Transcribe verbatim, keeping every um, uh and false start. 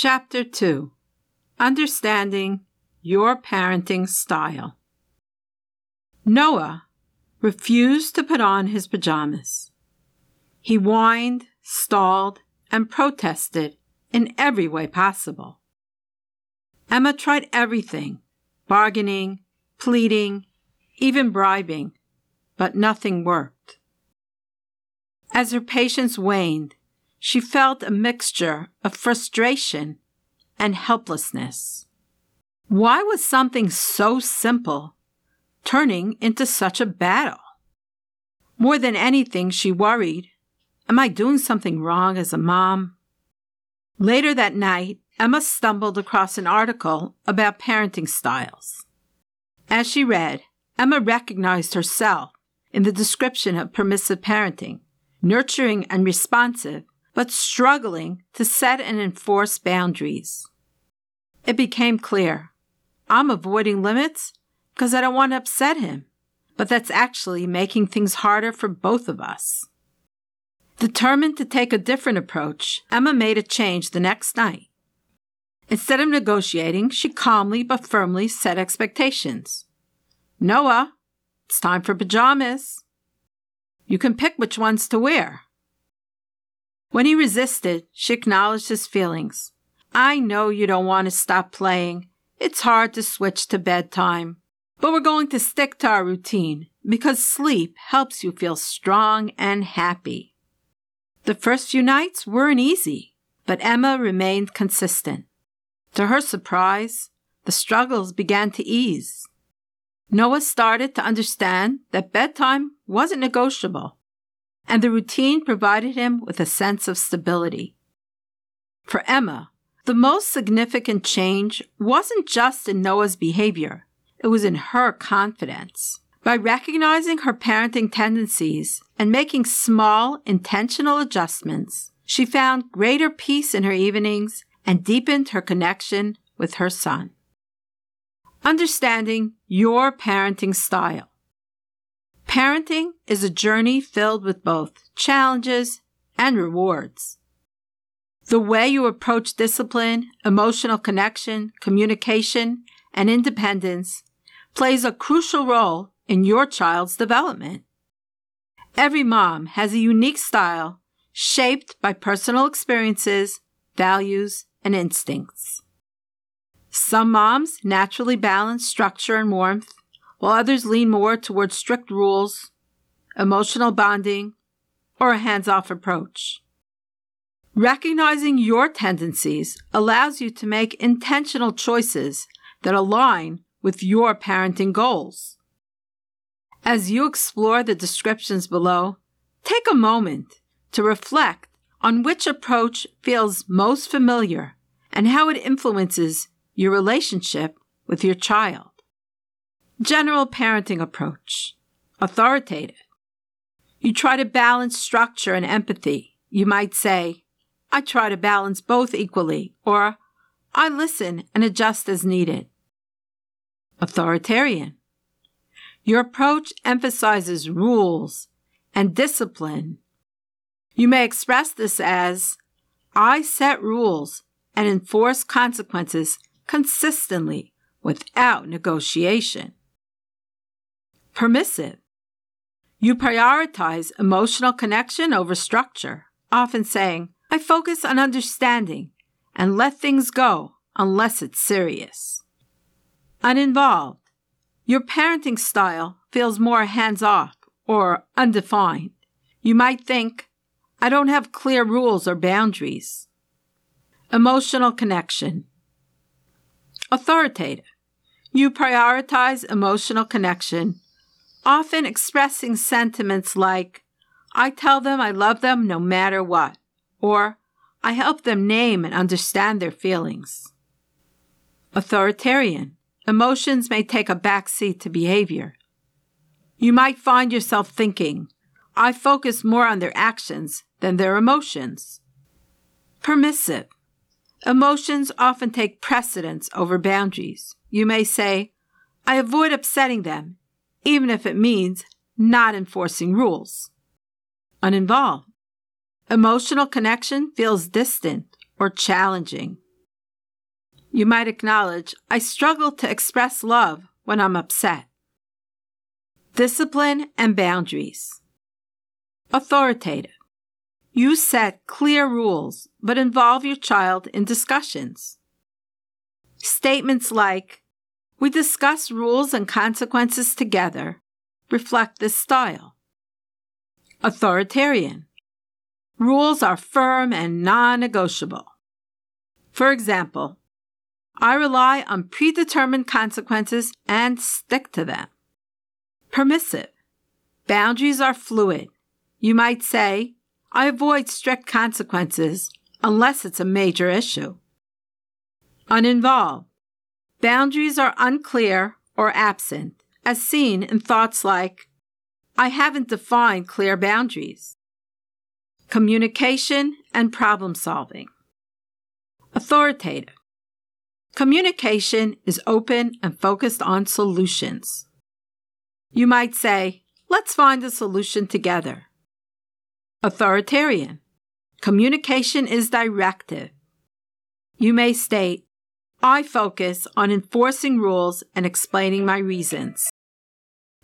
Chapter two. Understanding Your Parenting Style. Noah refused to put on his pajamas. He whined, stalled, and protested in every way possible. Emma tried everything, bargaining, pleading, even bribing, but nothing worked. As her patience waned, she felt a mixture of frustration and helplessness. Why was something so simple turning into such a battle? More than anything, she worried, am I doing something wrong as a mom? Later that night, Emma stumbled across an article about parenting styles. As she read, Emma recognized herself in the description of permissive parenting, nurturing and responsive, but struggling to set and enforce boundaries. It became clear, I'm avoiding limits because I don't want to upset him, but that's actually making things harder for both of us. Determined to take a different approach, Emma made a change the next night. Instead of negotiating, she calmly but firmly set expectations. Noah, it's time for pajamas. You can pick which ones to wear. When he resisted, she acknowledged his feelings. I know you don't want to stop playing. It's hard to switch to bedtime. But we're going to stick to our routine because sleep helps you feel strong and happy. The first few nights weren't easy, but Emma remained consistent. To her surprise, the struggles began to ease. Noah started to understand that bedtime wasn't negotiable, and the routine provided him with a sense of stability. For Emma, the most significant change wasn't just in Noah's behavior, it was in her confidence. By recognizing her parenting tendencies and making small, intentional adjustments, she found greater peace in her evenings and deepened her connection with her son. Understanding your parenting style. Parenting is a journey filled with both challenges and rewards. The way you approach discipline, emotional connection, communication, and independence plays a crucial role in your child's development. Every mom has a unique style shaped by personal experiences, values, and instincts. Some moms naturally balance structure and warmth, while others lean more towards strict rules, emotional bonding, or a hands-off approach. Recognizing your tendencies allows you to make intentional choices that align with your parenting goals. As you explore the descriptions below, take a moment to reflect on which approach feels most familiar and how it influences your relationship with your child. General parenting approach. Authoritative. You try to balance structure and empathy. You might say, I try to balance both equally, or I listen and adjust as needed. Authoritarian. Your approach emphasizes rules and discipline. You may express this as, I set rules and enforce consequences consistently without negotiation. Permissive. You prioritize emotional connection over structure, often saying, I focus on understanding and let things go unless it's serious. Uninvolved. Your parenting style feels more hands-off or undefined. You might think, I don't have clear rules or boundaries. Emotional connection. Authoritative. You prioritize emotional connection, often expressing sentiments like, I tell them I love them no matter what, or I help them name and understand their feelings. Authoritarian. Emotions may take a backseat to behavior. You might find yourself thinking, I focus more on their actions than their emotions. Permissive. Emotions often take precedence over boundaries. You may say, I avoid upsetting them, even if it means not enforcing rules. Uninvolved. Emotional connection feels distant or challenging. You might acknowledge, I struggle to express love when I'm upset. Discipline and boundaries. Authoritative. You set clear rules, but involve your child in discussions. Statements like, we discuss rules and consequences together, reflect this style. Authoritarian. Rules are firm and non-negotiable. For example, I rely on predetermined consequences and stick to them. Permissive. Boundaries are fluid. You might say, I avoid strict consequences unless it's a major issue. Uninvolved. Boundaries are unclear or absent, as seen in thoughts like, I haven't defined clear boundaries. Communication and problem solving. Authoritative. Communication is open and focused on solutions. You might say, let's find a solution together. Authoritarian. Communication is directive. You may state, I focus on enforcing rules and explaining my reasons.